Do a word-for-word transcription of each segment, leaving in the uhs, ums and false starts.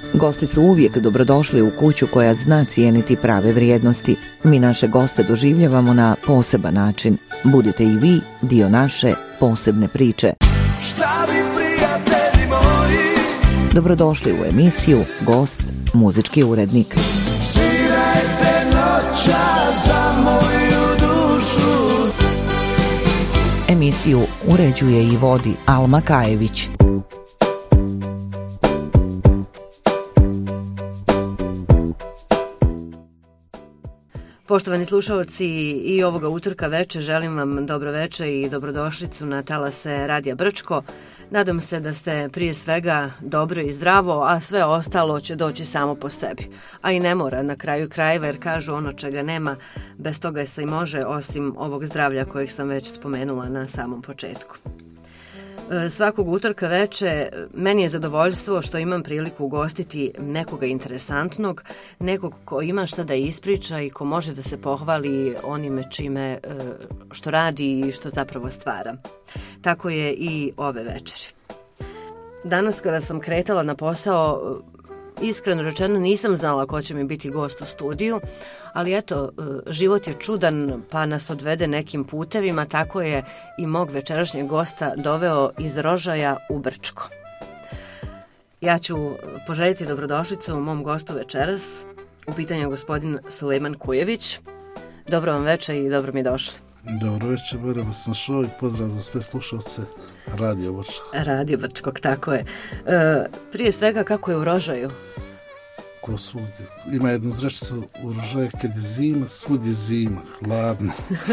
Gosti su uvijek dobrodošli u kuću koja zna cijeniti prave vrijednosti. Mi naše goste doživljavamo na poseban način. Budite i vi dio naše posebne priče. Šta bi prijatelji moji? Dobrodošli u emisiju Gost, muzički urednik. Svirajte noća za moju dušu. Emisiju uređuje i vodi Alma Kajević. Poštovani slušalci, i ovoga utorka veče želim vam dobro veče i dobrodošlicu na talase Radija Brčko. Nadam se da ste prije svega dobro i zdravo, a sve ostalo će doći samo po sebi. A i ne mora na kraju krajeva, jer kažu ono čega nema, bez toga se i može, osim ovog zdravlja kojeg sam već spomenula na samom početku. Svakog utorka veče meni je zadovoljstvo što imam priliku ugostiti nekoga interesantnog, nekog ko ima šta da ispriča i ko može da se pohvali onime čime što radi i što zapravo stvara. Tako je i ove večeri. Danas kada sam kretala na posao, iskreno rečeno nisam znala ko će mi biti gost u studiju, ali eto, život je čudan pa nas odvede nekim putevima, tako je i mog večerašnjeg gosta doveo iz Rožaja u Brčko. Ja ću poželjeti dobrodošlicu u mom gostu večeras. U pitanju je gospodin Sulejman Kujević. Dobro vam večer i dobro mi došli. Dobro večer, dobro vas našao i pozdrav za sve slušalce Radio Brčko. Radio Brčkog, tako je. E, prije svega, kako je u Rožaju? Ko svugdje. Ima jednu zrečicu u Rožaju, kad je zima, svugdje zima, hladno.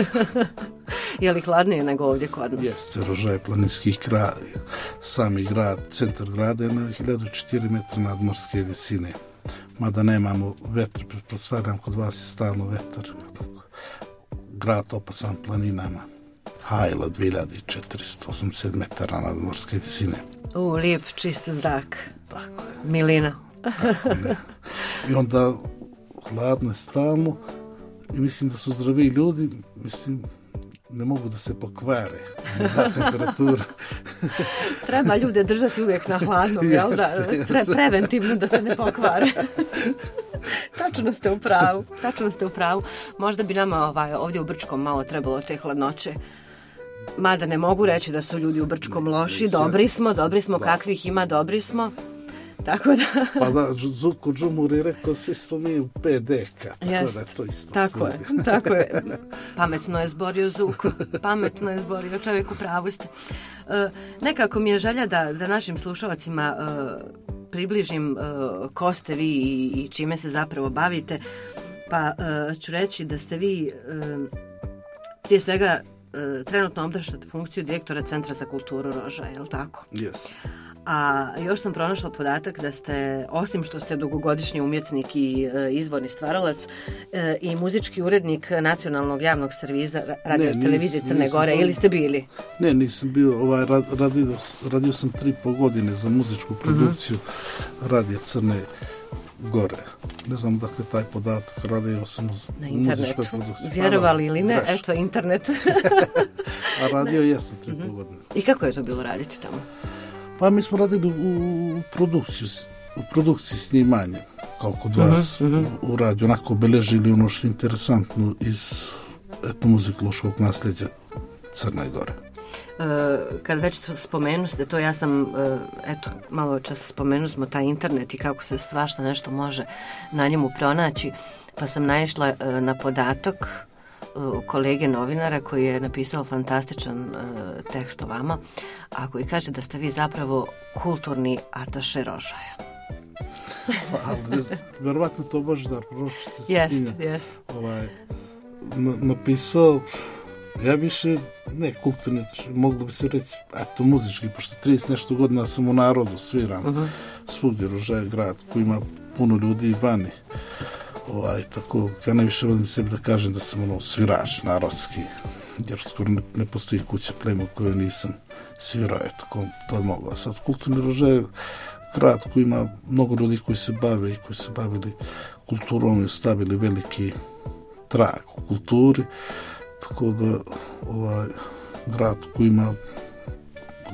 Je li hladnije nego ovdje kod nas? Jeste, Rožaj planinski kraj. Sami grad, centar grada je na hiljadu četiri metra nadmorske visine. Mada nemamo vetar, pretpostavljam kod vas je stalno vetar. Grad opasan planinama. Hajla dvije hiljade četiristo osamdeset metara nadmorske visine. U, lijep, čist zrak. Tako je. Milina. Tako je. I onda hladno je stalno i mislim da su zdravi ljudi, mislim, ne mogu da se pokvare na temperaturu. Treba ljude držati uvijek na hladnom, jel da? Pre, preventivno da se ne pokvare. Tačno ste u pravu, tačno ste u pravu. Možda bi nama ovaj, ovdje u Brčkom malo trebalo te hladnoće. Mada ne mogu reći da su ljudi u Brčkom loši, dobri smo, dobri smo, da. Kakvih ima, dobri smo. Tako da... Pa da, Zuko Džumur je rekao, svi spominju P D K, tako Jest, da je to isto. Tako je, tako je. Pametno je zborio Zuko, pametno je zborio, čovjek u pravu ste. E, nekako mi je želja da, da našim slušalcima e, približim e, ko ste vi i, i čime se zapravo bavite, pa e, ću reći da ste vi e, prije svega e, trenutno obnašate funkciju direktora Centra za kulturu Rožaja, je li tako? Yes. A još sam pronašla podatak da ste, osim što ste dugogodišnji umjetnik i e, izvorni stvaralac, e, i muzički urednik nacionalnog javnog servisa radio ne, televizije nis, Crne Gore, ili ste bili? Ne, nisam bio, ovaj, radio, radio sam tri po godine za muzičku produkciju uh-huh. Radija Crne Gore. Ne znam dakle taj podatak, radio sam uz na internetu. Produkciju. Vjerovali ili ne, eto internet. A radio jesam tri uh-huh. po godine. I kako je to bilo raditi tamo? Pa mi smo radili u, u produkciju, u produkciji snimanja, kao kod vas, uh-huh, uh-huh. u, u radiju, onako obeležili ono što je interesantno iz etnomuzikološkog nasljeđa Crne Gore. Uh, kad već to spomenu ste to, ja sam, uh, eto, malo čas spomenu smo taj internet i kako se svašta nešto može na njemu pronaći, pa sam naišla uh, na podatak kolege novinara koji je napisao fantastičan uh, tekst o vama, a koji kaže da ste vi zapravo kulturni ataše Rožaja. Pa, verovatno to Božidar Proročica Jest, jest. Ovaj, na, napisao, ja više, ne kulturni, moglo bi se reći, eto, muzički, pošto trideset nešto godina sam u narodu, sviram, uh-huh. svugdje Rožaja grad koji ima puno ljudi i vani. Ovaj, tako, ja najviše volim sebi da kažem da sam ono svirač narodski, jer skoro ne, ne postoji kuća plema u kojoj nisam svirao, tako to je moglo. Sad kulturni Rožaj je grad koji ima mnogo ljudi koji se bave i koji se bavili kulturom i ostavili veliki trag u kulturi, tako da ovaj grad koji ima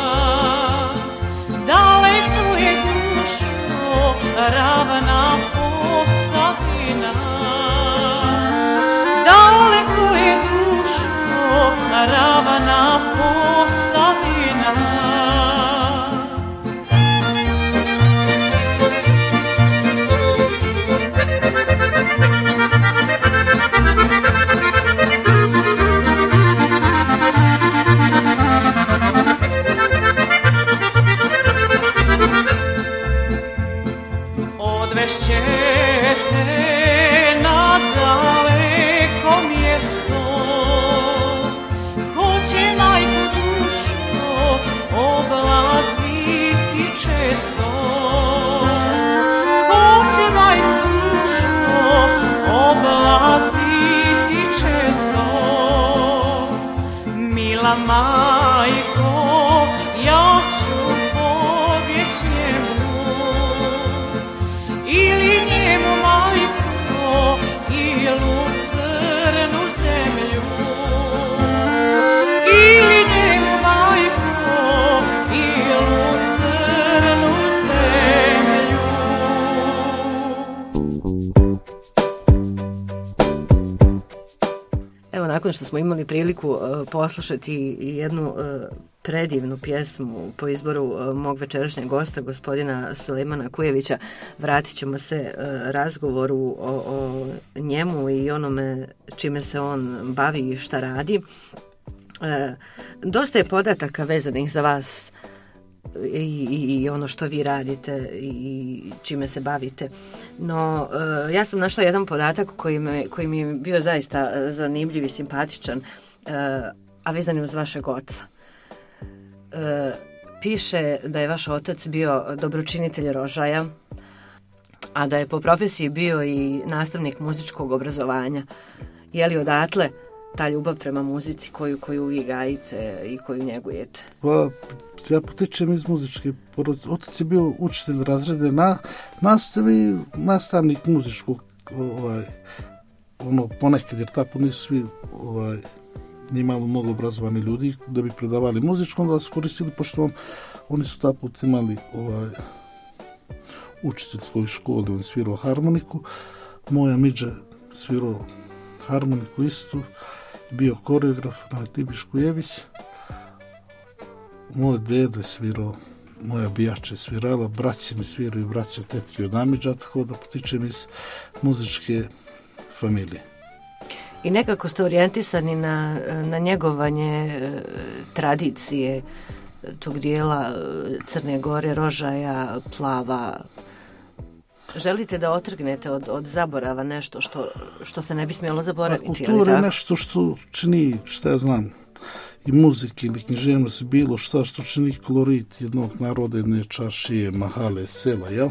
odvešćete na daleko mjesto. Ko će majku dušo oblaziti često? Ko će majku dušo oblaziti često? Mila majko, ja ću pobjeć njemu, ili njemu majko, ili u crnu zemlju, ili njemu majko, ili u crnu zemlju. Evo, nakon što smo imali priliku uh, poslušati i jednu uh, predivnu pjesmu po izboru uh, mog večerašnjeg gosta, gospodina Sulejmana Kujevića, vratit ćemo se uh, razgovoru o, o njemu i onome čime se on bavi i šta radi. Uh, dosta je podataka vezanih za vas i, i, i ono što vi radite i čime se bavite. No, uh, ja sam našla jedan podatak koji, me, koji mi je bio zaista zanimljiv i simpatičan, uh, a vezan je uz vašeg oca. Uh, piše da je vaš otac bio dobročinitelj Rožaja, a da je po profesiji bio i nastavnik muzičkog obrazovanja. Je li odatle ta ljubav prema muzici koju, koju vi gajite i koju njegujete? Pa, ja potičem iz muzičke porodice. Otac je bio učitelj razrede na nastavi, nastavnik muzičkog, ovaj, ono, ponekad, jer tako nisu svi, ovaj, nije malo mnogo obrazovani ljudi da bi predavali muzičkom, da su koristili, pošto on, oni su tako imali ovaj, učiteljskoj školi, on je svirao harmoniku, moja miđa svirao harmoniku istu, bio koreograf na Tibišku Jević, moj dede svirao, moja bijača je svirala, braći mi sviraju, braći od tetke od Amidža, tako da potičem iz muzičke familije. I nekako ste orijentisani na, na njegovanje e, tradicije tog dijela Crne Gore, Rožaja, Plava. Želite da otrgnete od, od zaborava nešto što, što se ne bi smjelo zaboraviti? Kultura je nešto što čini, šta ja znam, i muzike ili književnost, bilo šta što čini kolorit jednog naroda, jedne čaršije, mahale, sela, jel?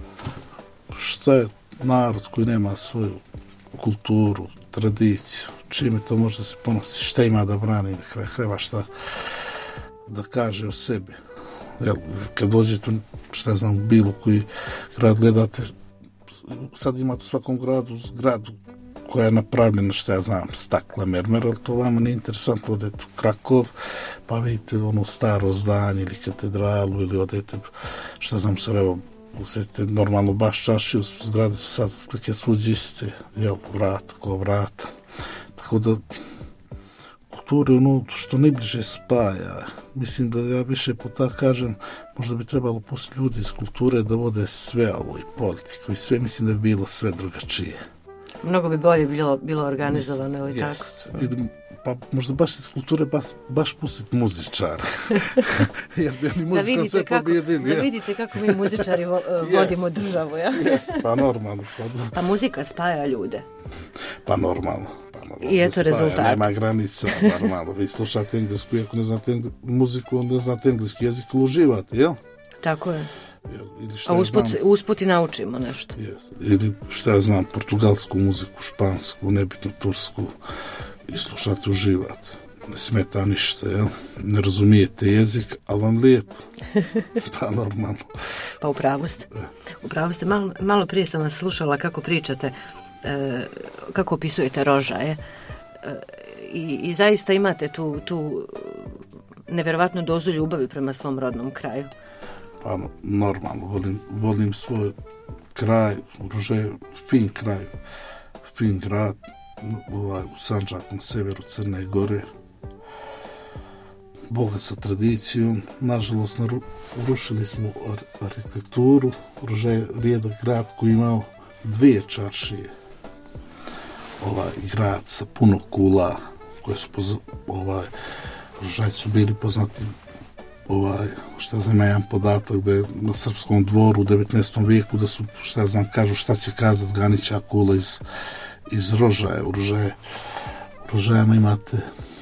Šta je narod koji nema svoju kulturu, tradiciju, čime to može da se ponosi, šta ima da brani, na kraj krajeva, šta da kaže o sebi. Jel, kad dođete, šta znam, u bilo koji grad gledate, sad imate u svakom gradu zgradu koja je napravljena, šta ja znam, stakla, mermer, ali to vama nije interesantno. Odete u Krakov, pa vidite ono staro zdanje ili katedralu, ili odete, šta znam, Sarajevo, uzete normalno baš čašiju, zgrade su sad neke svuđiste, jel, vrata, ko vrata. Tako da, kultura je ono što najbliže spaja. Mislim da ja više po tako kažem, možda bi trebalo pustiti ljudi iz kulture da vode sve ovo i politiku i sve, mislim da bi bilo sve drugačije. Mnogo bi bolje bilo, bilo organizovano i tako. Ili, pa možda baš iz kulture baš, baš pustiti muzičara. Jer bi oni muzika sve pobjedili. Da vidite kako mi muzičari vo, vodimo yes. državu, ja? Yes, pa normalno. Pa muzika spaja ljude. Pa normalno. Pa normalno. I eto rezultat. Nema granica, normalno. Vi slušate englesku, ako ne znate engl... muziku, onda ne znate engleski jezik, ili uživate, jel? Tako je. Ili A usput, usput i naučimo nešto. Yes. Ili šta ja znam, portugalsku muziku, špansku, nebitno tursku, i slušate, uživate. Ne smeta ništa, jel? Ne razumijete jezik, ali vam lijepo. Pa normalno. Pa upravo ste. Upravo ste. Malo, malo prije sam vas slušala kako pričate, e, kako opisujete Rožaje. E, i, I zaista imate tu, tu nevjerovatnu dozu ljubavi prema svom rodnom kraju. Pa normalno, volim, volim svoj kraj, Rožaje, fin kraj, fin grad, ovaj, u Sandžaku na severu Crne Gore, bogat sa tradicijom. Nažalost, narušili smo ar- arhitekturu. Rožaje je rijedak grad koji imao dvije čaršije. Ovaj grad sa puno kula koje su poz- ovaj Rožaji su bili poznati ovaj, šta znam, jedan podatak da je na srpskom dvoru u devetnaestom vijeku da su, šta znam, kažu šta će kazat Ganića Kula iz, iz Rožaje. U Rožaje, u Rožajama imate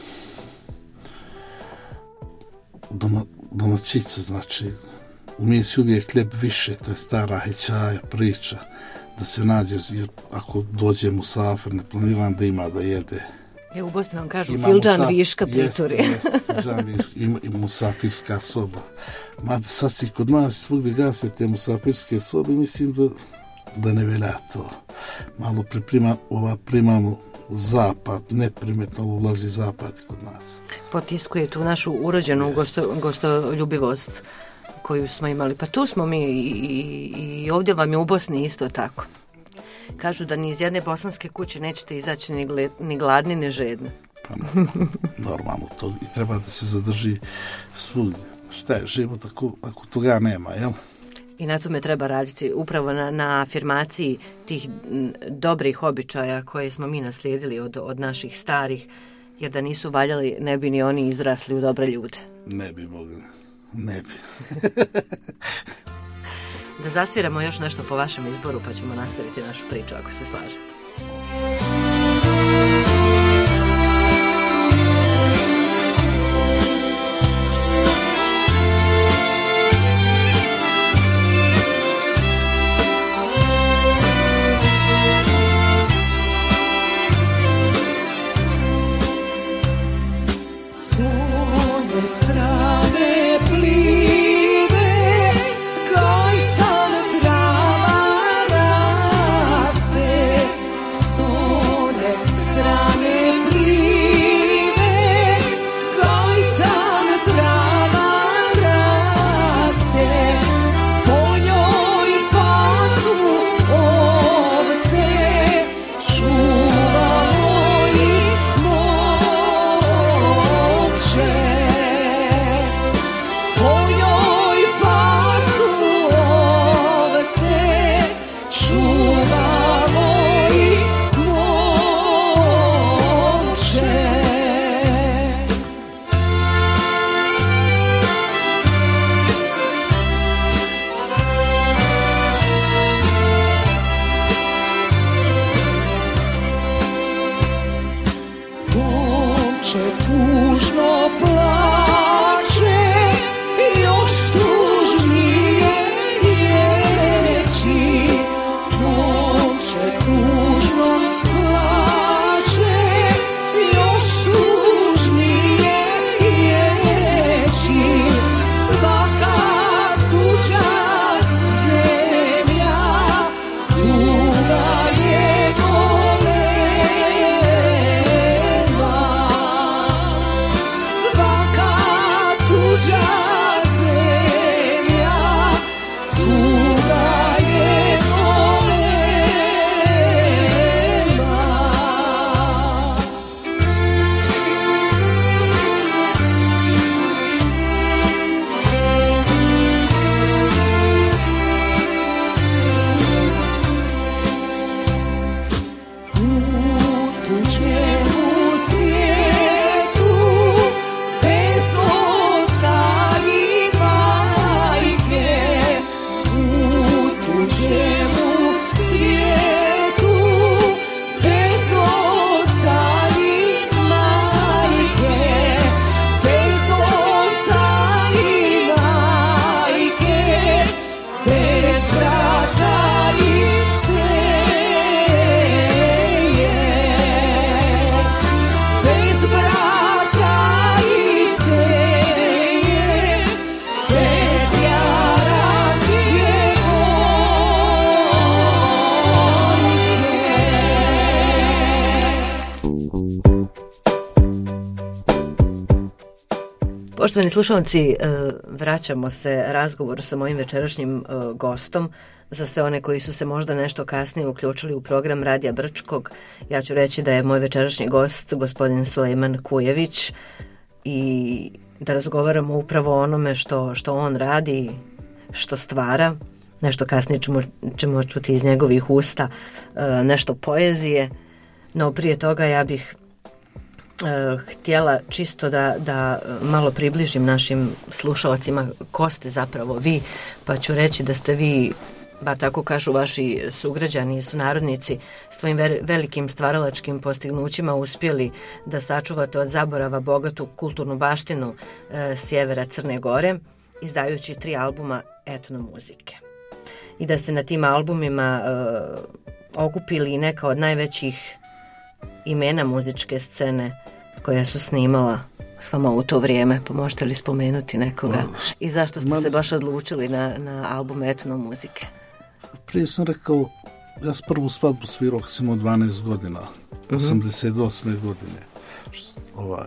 doma, domaćice, znači umije si uvijek hljeb više, to je stara hećaja priča, da se nađe, jer ako dođe musafir, ne planiram da ima da jede. E, u Bosni vam kažu, Ima filđan musaf, viška prituri. Jeste, jeste, filđan viška, ima i musafirska soba. Mada sad si kod nas svugdje gase te musafirske sobe, mislim da, da ne velja to. Malo priprima, ova primamo zapad, neprimetno ulazi zapad kod nas. Potiskuje tu našu urođenu gosto, gostoljubivost koju smo imali. Pa tu smo mi i, i, i ovdje vam je u Bosni isto tako. Kažu da ni iz jedne bosanske kuće nećete izaći ni, gled, ni gladni, ni žedni. Pa normalno, to i treba da se zadrži svugdje. Šta je život ako, ako toga nema, jel? I na tome treba raditi, upravo na, na afirmaciji tih dobrih običaja koje smo mi naslijedili od, od naših starih, jer da nisu valjali ne bi ni oni izrasli u dobre ljude. Ne bi, Boga, ne bi. Da zasviramo još nešto po vašem izboru, pa ćemo nastaviti našu priču ako se slažete. Sone strane plive, kajtan trava raste. Sone strane plive, kajtan trava raste. Po njoj pasu ovce, čuvamo ih momče. Po njoj pasu ovce, čuvamo ih momče. Momče tužno plače, još tužnije ječi. Momče tužno plače, još tužnije ječi. Svaka tuđa zemlja, tuga je golema. Svaka tuđa zemlja, tuga je golema. U tuđemu svijetu, bez oca i majke. U tuđemu svijetu, bez oca i majke. Bez oca i majke, bez brata i seje. Bez brata i seje, bez jara djevojke. Poštovani slušalci, vraćamo se razgovoru sa mojim večerašnjim gostom. Za sve one koji su se možda nešto kasnije uključili u program Radija Brčkog, ja ću reći da je moj večerašnji gost gospodin Sulejman Kujević i da razgovaramo upravo o onome što, što on radi, što stvara. Nešto kasnije ćemo, ćemo čuti iz njegovih usta, nešto poezije, no prije toga ja bih htjela čisto da, da malo približim našim slušalcima ko ste zapravo vi, pa ću reći da ste vi, bar tako kažu vaši sugrađani i sunarodnici, s tvojim velikim stvaralačkim postignućima uspjeli da sačuvate od zaborava bogatu kulturnu baštinu e, sjevera Crne Gore, izdajući tri albuma etnomuzike. I da ste na tim albumima e, okupili neka od najvećih imena muzičke scene koja su snimala s vama u to vrijeme, pa možete li spomenuti nekoga? I zašto ste se baš odlučili na, na album etnomuzike? Prije sam rekao, ja s prvu svadbu svirao kad sam imao dvanaest godina, uh-huh. osamdeset osme godine. Što, ovaj,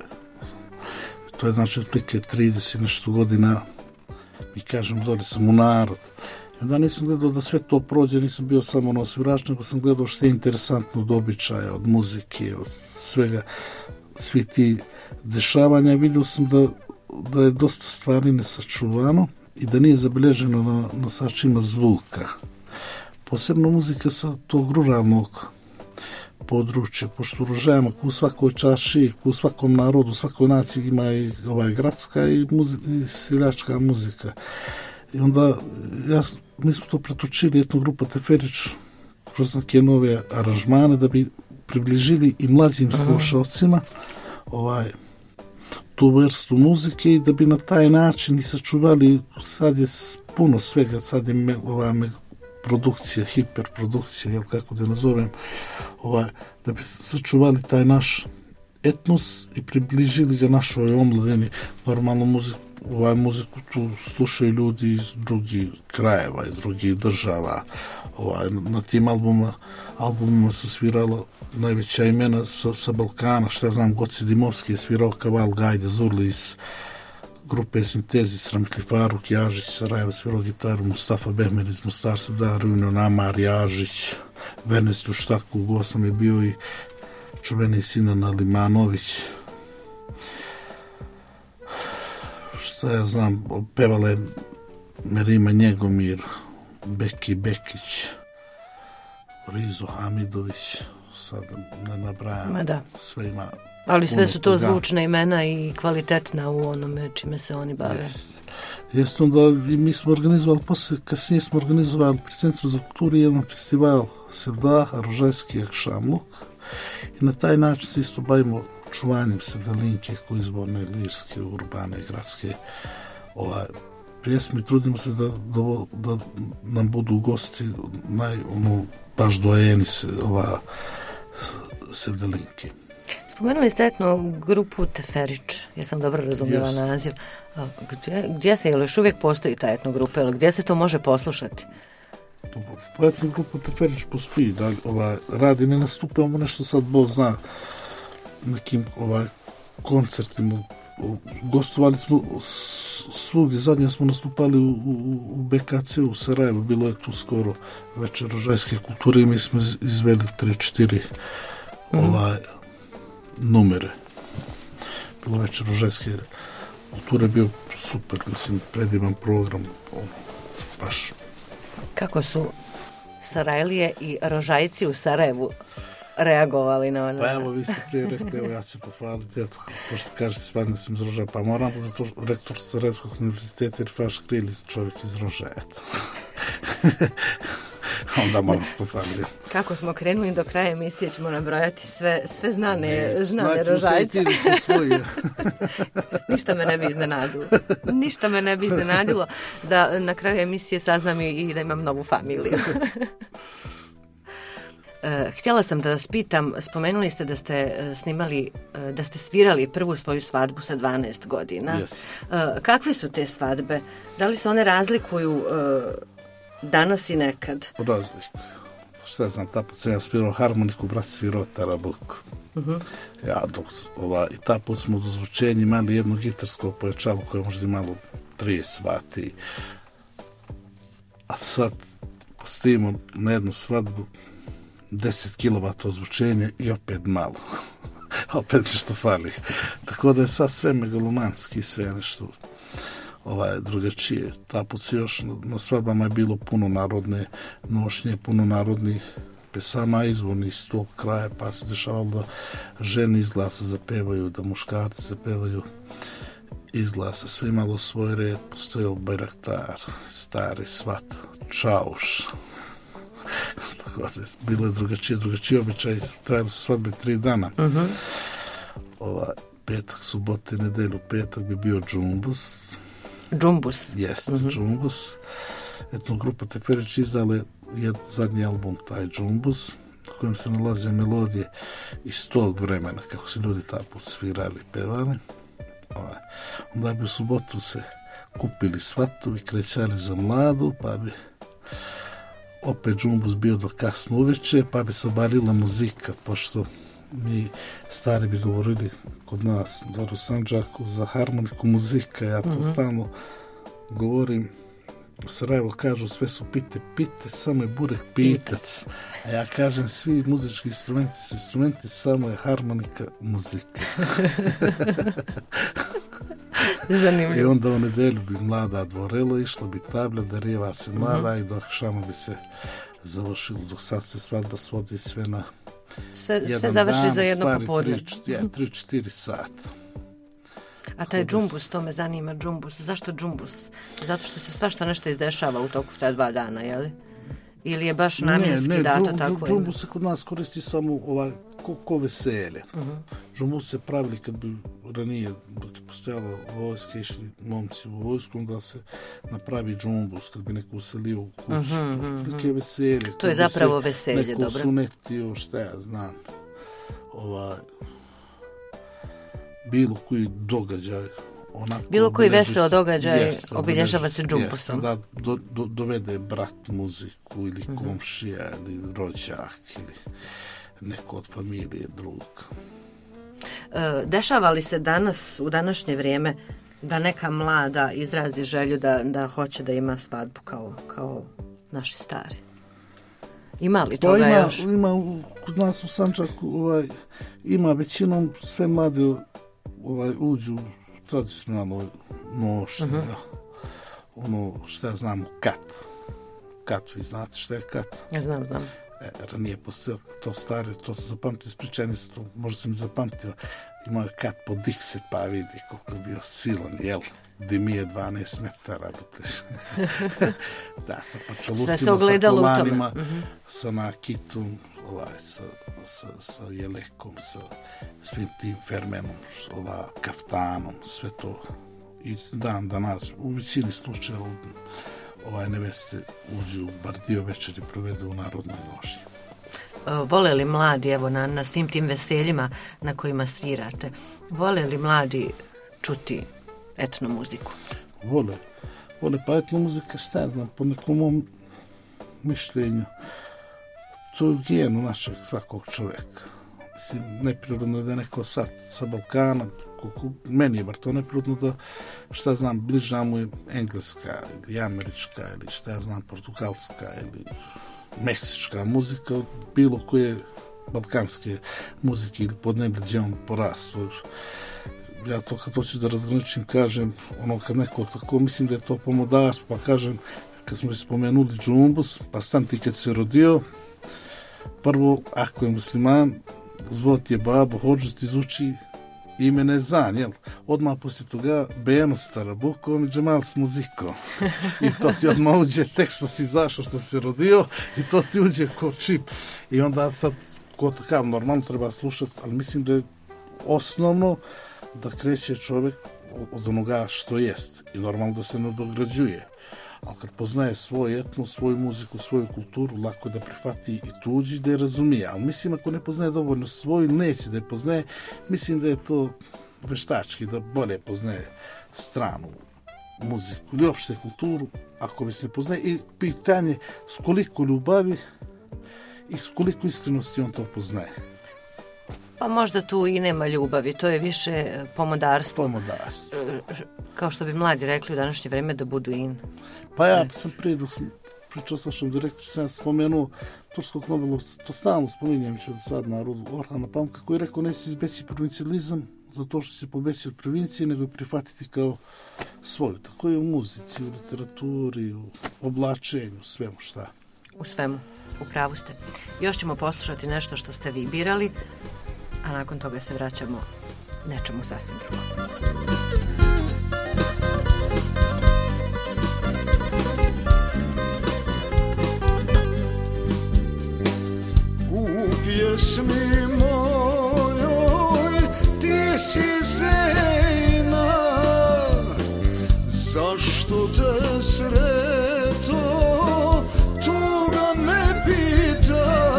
to je znači otprilike trideset nešto godina i kažem, dole sam u narod. I onda nisam gledao da sve to prođe, nisam bio samo na osvirač, nego sam gledao što je interesantno od običaja, od muzike, od svega, svi ti dešavanja. Vidio sam da, da je dosta stvari nesačuvano i da nije zabilježeno na nosačima zvuka. Posebno muzika sa tog ruralnog područja, pošto u Rožajama, u svakoj čarši, u svakom narodu, u svakoj naciji ima i ovaj gradska i, muzi- i seljačka muzika. I onda, ja, mi smo to pretočili jednu grupu Teferić kroz neke nove aranžmane da bi približili i mlađim slušalcima ovaj, tu vrstu muzike i da bi na taj način i sačuvali, sad je puno svega, sad je me, ova me, produkcija, hiperprodukcija, jel kako da nazovem, ovaj, da bi sačuvali taj naš etnos i približili ga našoj omladini. Normalno muziku, ovaj muziku tu slušaju ljudi iz drugih krajeva, iz drugih država. Ovaj, na tim albuma, albumima su svirala najveća imena sa, sa Balkana, što ja znam, Goci Dimovski je svirao Kaval Gajde Zurli iz grupe Sintezis, Ramtli Faruk, Jažić, Sarajevo, svirao gitaru, Mustafa Behmer iz Mostar, Sevdar, Ruino, Namar, Jažić, Vernest u Štaku, u Gosnom je bio i čuveni Sinan Alimanović. Šta ja znam, pevala je Merima Njegomir, Beki Bekić, Rizo Hamidović, sad ne nabrajam, sve ima. Ali sve su to zvučne imena i kvalitetna u onome čime se oni bave. Jest, Jest onda i mi smo organizovali, posle kasnije smo organizovali pri Centru za kulturu jedan festival Sevdaha, Rožajski Akšamluk i na taj način se isto bavimo čuvanjem sevdalinke, koizborne, lirske, urbane, gradske ovaj, pjesme. Trudimo se da, da, da nam budu gosti naj, ono, baš dojeni se, ova sevdalinke. Spomenuli ste etnu grupu Teferić, ja sam dobro razumjela yes. naziv. A, gdje, gdje se, ili još uvijek postoji ta etno grupa, ili gdje se to može poslušati? Po, po etnu grupu Teferić postoji, da ovaj, radi, ne nastupamo nešto sad, Bog zna, nekim ovaj, koncertima. Gostovali smo svugdje, zadnje smo nastupali u, u, u B K C u Sarajevu, bilo je tu skoro večer rožajske kulture i mi smo izveli tri četiri mm. ovaj, numere. Bilo večer rožajske kulture, bio super, mislim, predivan program, baš. Kako su Sarajlije i Rožajci u Sarajevu reagovali na ono? Pa evo, vi ste prije rekli, evo ja ću pohvaliti, eto, pošto kažete, spadne sam iz Rožaja, pa moram, zato rektor Sarajevskog univerziteta Irfaš Krilić, čovjek iz Rožaja, eto. Onda moram se pohvaliti. Kako smo krenuli do kraja emisije, ćemo nabrojati sve, sve znane, ne, znane Rožajce. Znači, smo svoji. Ništa me ne bi iznenadilo. Ništa me ne bi iznenadilo da na kraju emisije saznam i da imam novu familiju. Htjela sam da vas pitam, spomenuli ste da ste snimali, da ste svirali prvu svoju svadbu sa dvanaest godina. Yes. Kakve su te svadbe? Da li se one razlikuju danas i nekad? Razliku. Šta znam, ta put sam ja svirao harmoniku, brat svirao tarabuku. Uh-huh. Ja, dok, ova, i ta put smo do zvučenja imali jedno gitarsko pojačalo koje možda imalo trideset vati. A sad postavimo na jednu svadbu deset kilovata ozvučenja i opet malo. Opet nešto fali. Tako da je sad sve megalomanski, sve nešto ovaj, drugačije. Ta put se još na, na svadbama je bilo puno narodne nošnje, puno narodnih pesama izvoni iz tog kraja, pa se dešavalo da žene iz glasa zapevaju, da muškarci zapevaju iz glasa. Sve imalo svoj red, postojao Bajraktar, Stari Svat, Čauš. Tako da, bilo je drugačije, drugačije običaj, trajali su svadbe tri dana. Mhm. Ova, petak, subota i nedelju, petak bi bio džumbus. Džumbus. Jeste, džumbus. Etno, grupa Teferić izdale je zadnji album, taj džumbus, na kojem se nalaze melodije iz tog vremena, kako se ljudi ta put svirali, pevali. Ova, onda bi u subotu se kupili svatovi, krećali za mladu, pa bi opet džumbus bio do kasno uveče, pa bi se obarila muzika, pošto mi stari bi govorili kod nas, u Sandžaku, za harmoniku muzika, ja to mm-hmm. stalno govorim. U Sarajevo kažu sve su pite, pite, samo je burek pitac. A ja kažem svi muzički instrumenti su instrumenti, samo je harmonika muzika. Zanimljivo. I onda u nedelju bi mlada dvorelo, išla bi tabla, darjeva se mlada mm-hmm. i dok šama bi se završilo, dok sad se svadba svodi sve na sve, jedan sve završi dan, za jedno stvari popodne. tri do četiri sata. A taj džumbus, to me zanima, džumbus. Zašto džumbus? Zato što se svašta nešto izdešava u toku ta dva dana, je li? Ili je baš namjenski ne, ne, dato džum, tako? Džumbus se kod nas koristi samo ovaj, ko, ko veselje. Uh-huh. Džumbus se pravili kad bi ranije postojalo vojske, išli momci u vojsku, da se napravi džumbus kad bi neko uselio u kuću. Uh-huh, uh-huh. Je veselje. To je zapravo veselje, neko dobro. Neko sunetio, šta ja znam. Ovaj, bilo koji događaj. Onako, bilo koji veseo događaj jest, obilježava se džumbusom. Da do, do, dovede brat muziku ili mm-hmm. komšija ili rođak ili neko od familije drug. E, dešava li se danas, u današnje vrijeme, da neka mlada izrazi želju da, da hoće da ima svadbu kao, kao naši stari? Ima li toga to ima, još? Ima, kod nas u Sandžaku ovaj, ima većinom sve mlade ovaj, uđu tradicionalno nošnje, uh-huh. ja. Ono što ja znam, kat. Kat, vi znate što je kat? Ja znam, znam. E, ranije postoje to stare, to sam zapamtio iz pričajnice, to možda sam zapamtio, imao je kat po dikse, pa vidi koliko je bio silan, jel? Gdje mi je dvanaest metara dupleš. Da, sa pačalucima, sa kolanima, uh-huh. sa nakitom, ovaj, sa, sa, sa jelekom, sa svim tim fermenom, ova, kaftanom, sve to. I dan danas, u većini slučajeva, ovaj neveste uđu bar dio večeri provede u narodnoj nošnji. Vole li mladi, evo, na, na svim tim veseljima na kojima svirate, vole li mladi čuti etno muziku? Vole. Vole, pa etno muzika, šta ja znam, po nekom mom mišljenju, to je genu našeg svakog čovjeka. Mislim, neprirodno je da je neko sad sa Balkana, koliko, meni je bar to neprirodno da, šta znam, bliža mu je engleska ili američka ili šta ja znam, portugalska ili meksička muzika od bilo koje balkanske muzike ili podneblje gdje on porastao. Ja to kad hoću da razgraničim kažem, ono kad neko tako, mislim da je to pomodar, pa kažem, kad smo spomenuli džumbus, pa stan ti kad se rodio, prvo, ako je musliman, zvot je babo, hođu ti izuči ime Nezan, jel? Odmah poslije toga Beno s Tarabukom i Džemal s muzikom. I to ti odmah uđe tek što si izašao, što si rodio, i to ti uđe ko čip. I onda sad, ko takav, normalno treba slušati, ali mislim da je osnovno da kreće čovjek od onoga što jest. I normalno da se nadograđuje. Ali kad poznaje svoj etno, svoju muziku, svoju kulturu, lako je da prihvati i tuđi, da je razumije. Ali mislim, ako ne poznaje dovoljno svoju, neće da je poznaje. Mislim da je to veštački, da bolje poznaje stranu muziku ili opšte kulturu, ako bi se ne poznaje. I pitanje s koliko ljubavi i s koliko iskrenosti on to poznaje. Pa možda tu i nema ljubavi, to je više pomodarstvo. Pomodarstvo. Kao što bi mladi rekli u današnje vreme da budu in. Pa ja sam prije dok sam pričao s vašom direktorom, sam spomenuo turskog Nobelovca, to stalno spominjem ću od sad narodu Orhana Pamka, koji je rekao neće izbeći provincializam zato što će pobeći od provincije, nego je prihvatiti kao svoju. Tako je u muzici, u literaturi, u oblačenju, svemu šta. U svemu. u pravu ste. Još ćemo poslušati nešto što ste vi birali, a nakon toga se vraćamo nečemu sasvim drugom. U pjesmi mojoj ti si Zejna, zašto te sreto tuga me pita,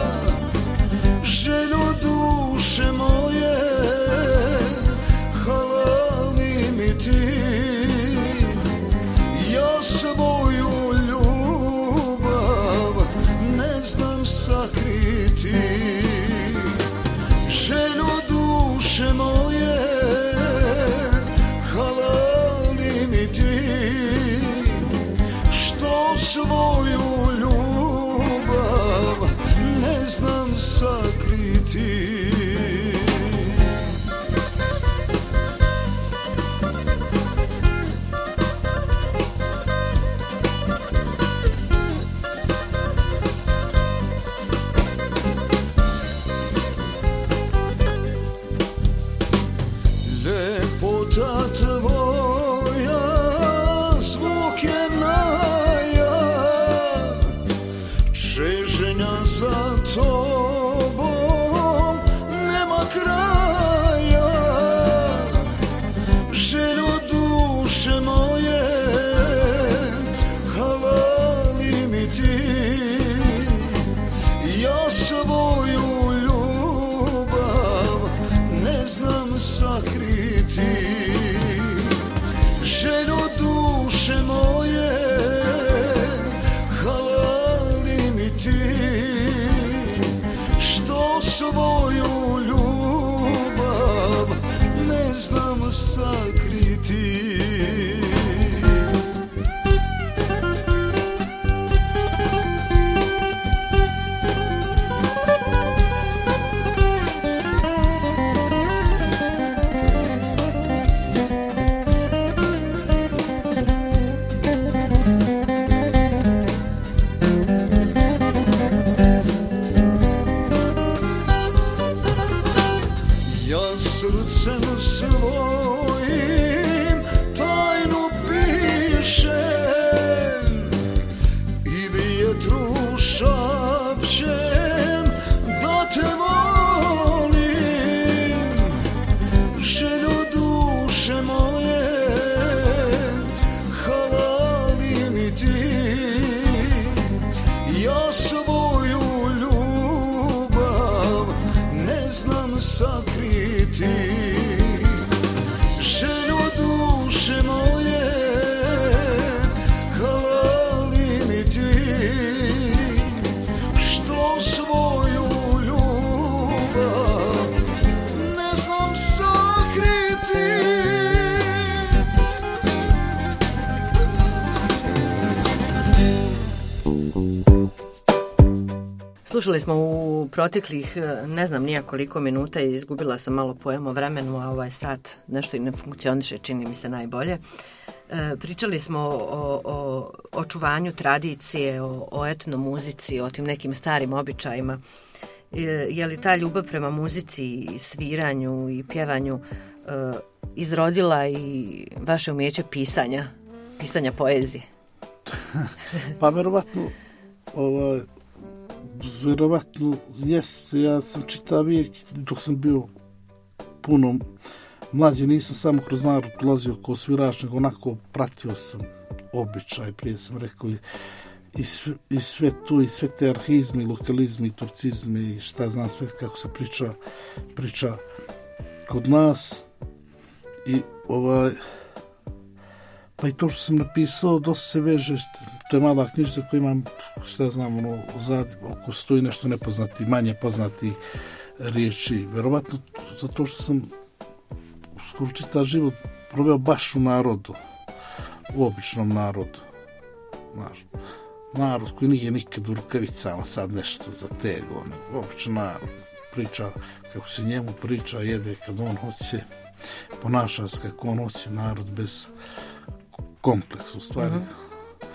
željo duše moje halali mi ti, ja svoju ljubav ne znam sakriti, željo duše moje halali mi ti, što svoju ljubav ne znam sakriti. Lepota tvoja zvuk je naja, čežnja za tobom nema kraja, željo duše moje halali mi ti, ja svoju ljubav ne znam sakriti, željo duše moje halali mi ti, što svoju ljubav ne znam sakriti. Srcem svojim tajnu pišem i vjetru šapćem da te volim, željo duše moje halali mi ti, ja svoju ljubav ne znam sakriti, željo duše moje halali mi ti, što svoju ljubav ne znam sakriti. Slušali smo u proteklih, ne znam nija koliko minuta, i izgubila sam malo pojam o vremenu, a ovaj sat nešto i ne funkcioniše, čini mi se najbolje. E, pričali smo o, o očuvanju tradicije, o, o etnomuzici, o tim nekim starim običajima. E, je li ta ljubav prema muzici i sviranju i pjevanju e, izrodila i vaše umijeće pisanja, pisanja poezije? Pa verovatno, ovaj, verovatno jeste. Ja sam čitao vijek, dok sam bio puno mlađi, nisam samo kroz narod prolazio kao svirač, nego onako pratio sam običaj, prije sam rekao, i, i, sve, i sve tu, i sve te arhizmi, lokalizmi, i turcizmi, i šta znam sve kako se priča, priča kod nas. I ovaj, pa i to što sam napisao, dosta se veže, to je mala knjižica koja imam, šta znam, ono, zad, oko stoji nešto nepoznati, manje poznati riječi. Verovatno zato što sam skoro čitav život proveo baš u narodu, u običnom narodu. Znaš, narod koji nije nikad u rukavicama sad nešto zatego, običan narod. Priča kako se njemu priča, jede kad on hoće, ponaša se kako on hoće, narod bez kompleksa, u stvari. Mm-hmm.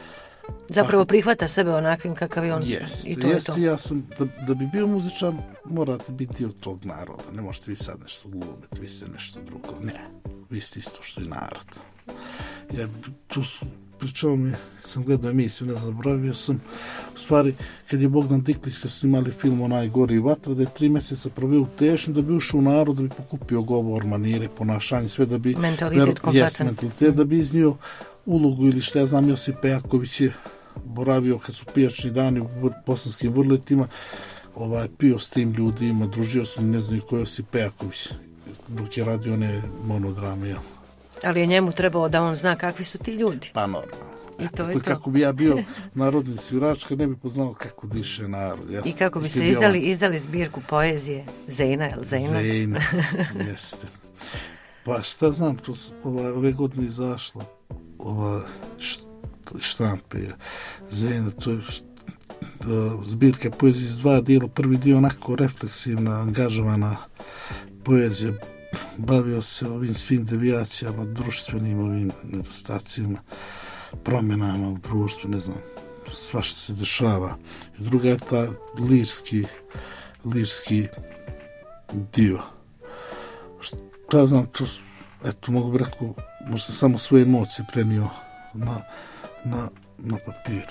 Zapravo prihvata sebe onakvim kakav je on. Jest, I to je jest, to. ja sam, da, da bi bio muzičan, morate biti dio tog naroda. Ne možete vi sad nešto glumiti, vi ste nešto drugo. Ne, vi ste isto što i narod. Ja tu pričao mi, sam gledao emisiju, ne znam, zaboravio sam, u stvari, kad je Bogdan Diklić, kad su imali film Onaj gori vatra, da je tri mjeseca probio u tešnju, da bi ušao u narod, da bi pokupio govor, manire, ponašanje, sve da bi... Mentalitet kompletan. Jes, mentalitet, da bi iznio ulogu ili šta ja znam, Josip Pejaković je boravio kad su pijačni dani u bosanskim vrletima, ovaj, pio s tim ljudima, družio sam, ne znam ko je Josip Pejaković, dok je radio one monodrame, jel? Ali je njemu trebalo da on zna kakvi su ti ljudi. Pa normalno. I to je to. Kako bi ja bio narodni svirač, kad ne bi poznao kako diše narod. Jel? I kako biste bio izdali, on- izdali zbirku poezije Zejna, jel Zejna? Zejna, jeste. Pa šta znam, to s- ova, ove godine izašla ova št- štampe je Zejna, to je št- da, zbirka poezije iz dva dijela. Prvi dio onako refleksivna, angažovana poezija, bavio se ovim svim devijacijama, društvenim ovim nedostacima, promjenama u društvu, ne znam, sva što se dešava. I druga je ta lirski, lirski dio. Šta ja znam, to, s- eto, mogu bi rekao, možda samo svoje emocije prenio na, na, na papir.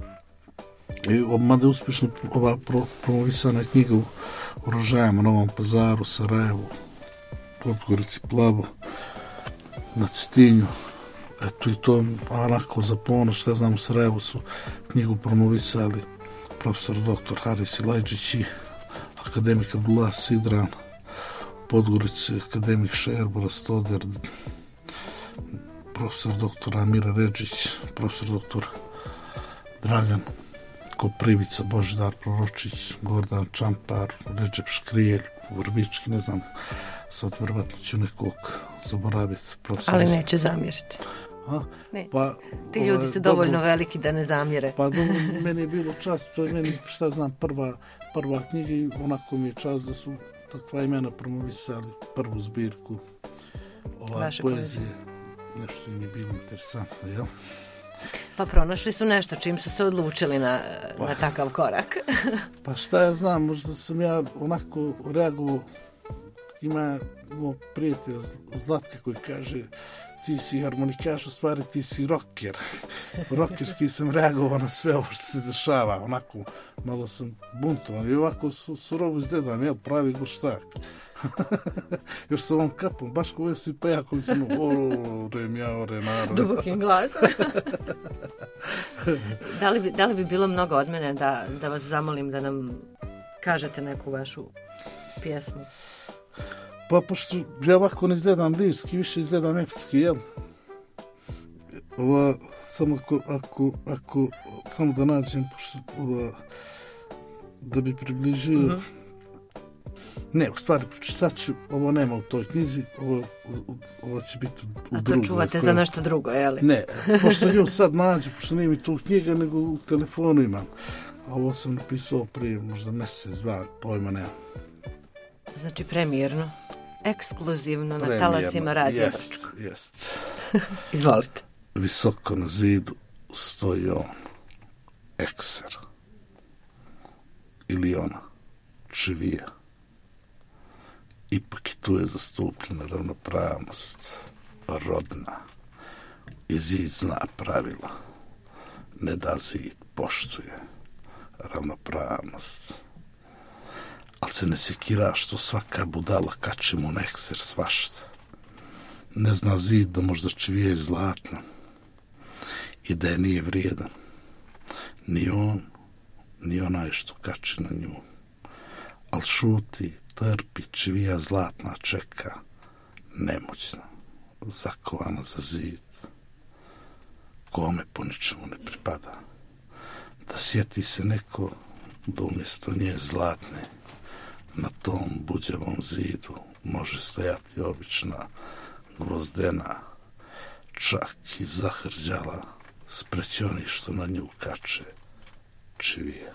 I mada je uspješno ova pro, promovisana knjiga u Rožajama, Novom Pazaru, Sarajevu, Podgorici, Plavo, na Cetinju. Eto i to onako za ponos, šta ja znam, u Sarajevu su knjigu promovisali profesor doktor Haris Ilajđić i akademik Abdullah Sidran, Podgorici, akademik Šerbora Stoder, profesor doktor Amira Redžić, profesor doktor Dragan Koprivica, Božidar Proročić, Gordan Čampar, Redžep Škrijelj, Vrbički, ne znam, sad vjerovatno ću nekog zaboraviti. profesora. Ali neće zamjeriti. A? Ne. Pa, Ti ljudi ovaj, su dovoljno dobro, veliki da ne zamjere. Pa dobro, meni je bilo čast, to je meni, šta znam, prva, prva knjiga i onako mi je čast da su takva imena promovisali prvu zbirku ova Vaše poezije. Nešto im je bilo interesantno, jel? Pa pronašli su nešto čim su se odlučili na, na takav korak. Pa šta ja znam, možda sam ja onako reagovao, ima moj prijatelj Zlatka koji kaže ti si harmonikaš, u stvari ti si rocker. Rockerski sam reagovao na sve ovo što se dešava, onako malo sam buntovan i ovako su, surovo izgledam, jel, pravi guštak. Još sa ovom kapom, baš kao si Pejaković, no, o, remja, ore, narod. Dubokim glasom. da, li bi, da li bi bilo mnogo od mene da, da vas zamolim da nam kažete neku vašu pjesmu? Pa pošto ja ovako ne izgledam lirski, više izgledam epski, jel? Ova, samo ako, ako, ako, samo da nađem, pošto ova, da bi približio, Mhm. ne, u stvari, pročitat ću, ovo nema u toj knjizi, ovo, ovo će biti u, u A to drugoj. čuvate koja- za nešto drugo, je li? Ne, pošto nju sad nađu, pošto nije mi tu knjiga, nego u telefonu imam. A ovo sam napisao prije možda mjesec, dva, pojma nema. Znači premijerno, ekskluzivno na Premijerno, talasima Radija jest, Brčko. jest. Izvolite. Visoko na zidu stoji on, ekser. Ili ona, čivija. Ipak i tu je zastupljena ravnopravnost, rodna. I zid zna pravila. Ne da zid poštuje ravnopravnost. Ali se ne sekira što svaka budala kače mu na ekser svašta. Ne zna zid da možda čivija je zlatna i da je nije vrijedan. Ni on, ni onaj što kače na nju. Al šuti, trpi, čivija zlatna čeka, nemoćna, zakovana za zid. Kome po ničemu ne pripada. Da sjeti se neko da umjesto nje zlatne na tom buđevom zidu može stajati obična gvozdena, čak i zahrđala, spreć oni što na nju kače čivija.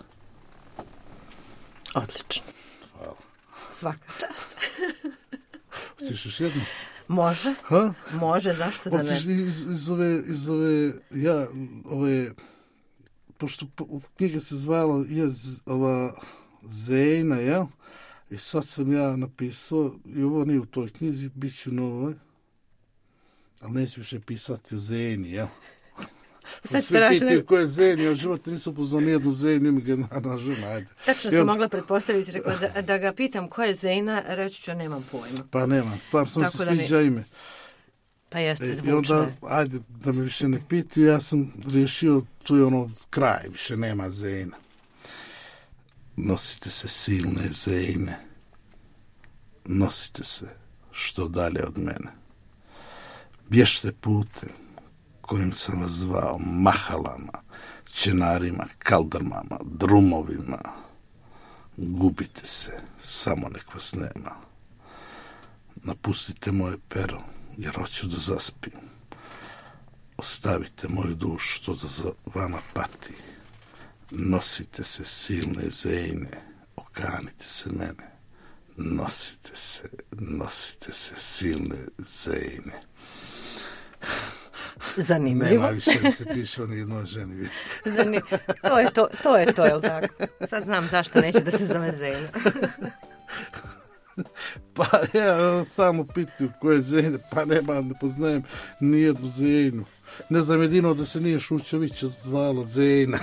Odlično. Hvala. Svaka čast. Hoćeš još jednu? Može, Ha? može, zašto da Hoćeš ne? iz, iz ove, iz ove, ja, ove pošto po- knjiga se zvala je z- ova Zejna, jel? I sad sam ja napisao, i ovo nije u toj knjizi, bit ću novoj, ali neću više pisati o Zeni, jel? Sad ćete Svi naći pitaju ne- ko je Zeni, ja u životu nisam upoznao nijednu Zeni, ima generalna žena, ajde. Tačno I sam onda- mogla pretpostaviti, rekla da, da ga pitam ko je Zejna, reći ću nemam pojma. Pa nemam, stvarno sam Tako se da ne- sviđa ime. Pa jeste, E, I zvučno onda, je. ajde, da me više ne pitaju, ja sam riješio, tu je ono kraj, više nema Zena. Nosite se silne Zejne, nosite se što dalje od mene. Bježte putem kojim sam vas zvao, mahalama, čenarima, kaldrmama, drumovima. Gubite se, samo nek vas nema. Napustite moje pero, jer hoću da zaspim. Ostavite moju dušu što da za vama pati. Nosite se silne Zejne, okanite se mene. Nosite se, nosite se silne Zejne. Zanimljivo. Nema više da se piše o nijednoj ženi. Zani- to je to, to je to, jel tako? Sad znam zašto neće da se zove Zena. Pa ja samo pitaju ko je Zena, pa nema, ne poznajem nijednu Zenu. Ne znam jedino da se nije Šućevića zvala Zena.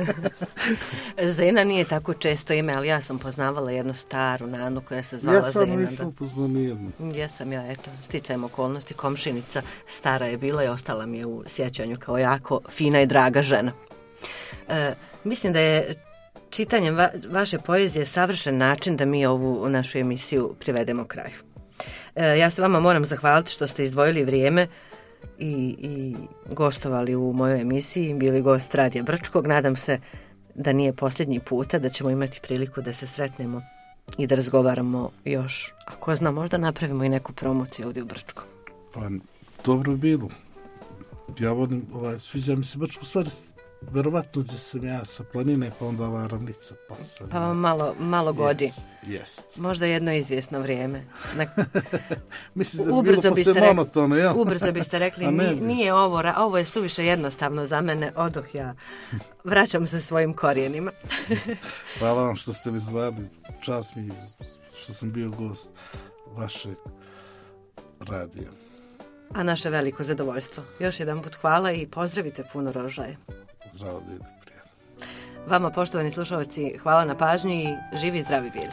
Zena nije tako često ime, ali ja sam poznavala jednu staru Nanu koja se zvala Ja sam Zena. nisam upoznao nijednu. Da. Jesam ja, eto, sticajem okolnosti, komšinica stara je bila i ostala mi je u sjećanju kao jako fina i draga žena. E, mislim da je čitanjem va- vaše poezije savršen način da mi ovu našu emisiju privedemo kraju. E, ja se vama moram zahvaliti što ste izdvojili vrijeme i, i gostovali u mojoj emisiji, bili gost Radija Brčkog. Nadam se da nije posljednji puta, da ćemo imati priliku da se sretnemo i da razgovaramo još. Ako zna, možda napravimo i neku promociju ovdje u Brčkom. Pa dobro bi bilo. Ja volim, ovaj, sviđa mi se Brčko, u stvari, verovatno da sam ja sa planine, pa onda ova ravnica, pa sam... Pa vam malo, malo godi. Jest, jest. Možda jedno izvjesno vrijeme. Na, Mislim da bi bilo ubrzo, biste posle rekli, monotono, jel? ubrzo biste rekli, A ne "Ni- bi." nije ovo, ra- ovo je suviše jednostavno za mene, odoh ja. Vraćam se svojim korijenima. Hvala vam što ste mi zvali, čast mi što sam bio gost vašeg radija. A naše veliko zadovoljstvo. Još jedan put hvala i pozdravite puno rožaje. Zdravo, ljudi, prijatno. Vama, poštovani slušalci, hvala na pažnji i živi i zdravi bili.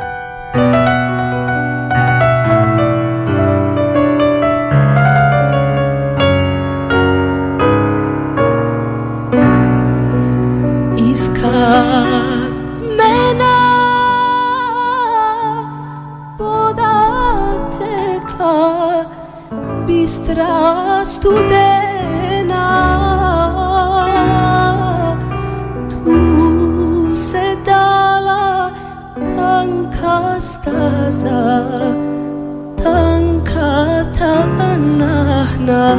Iz kamena voda tekla, bistra studena. Tu se dala tanka staza, tanka tanahna.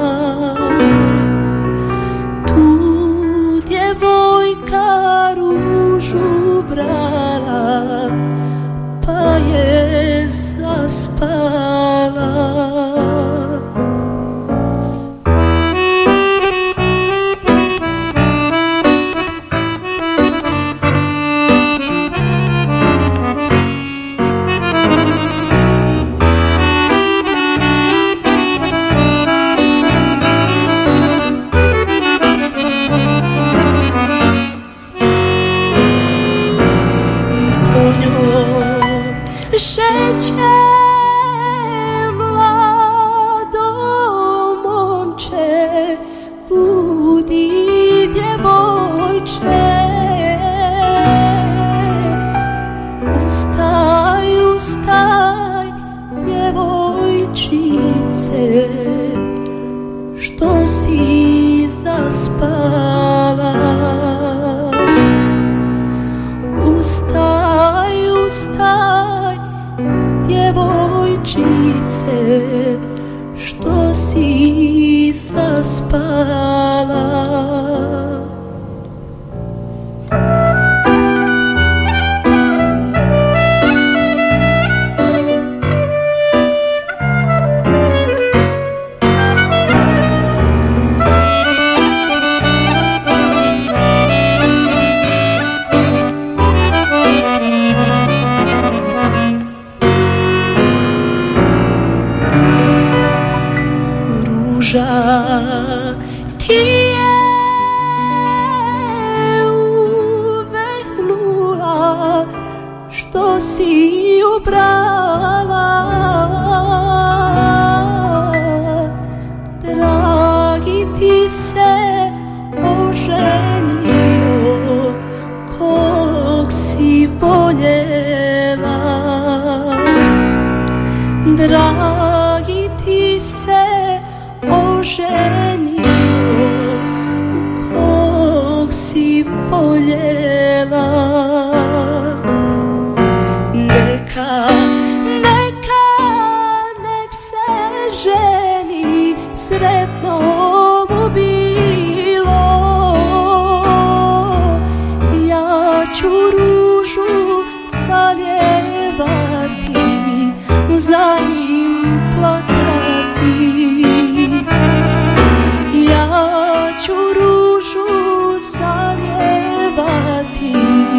Djevojka ružu brala, pa je zaspala. plakati. Ja ću ružu zalijevati,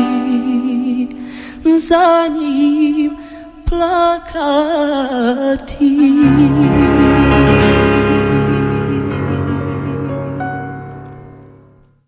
za njim plakati.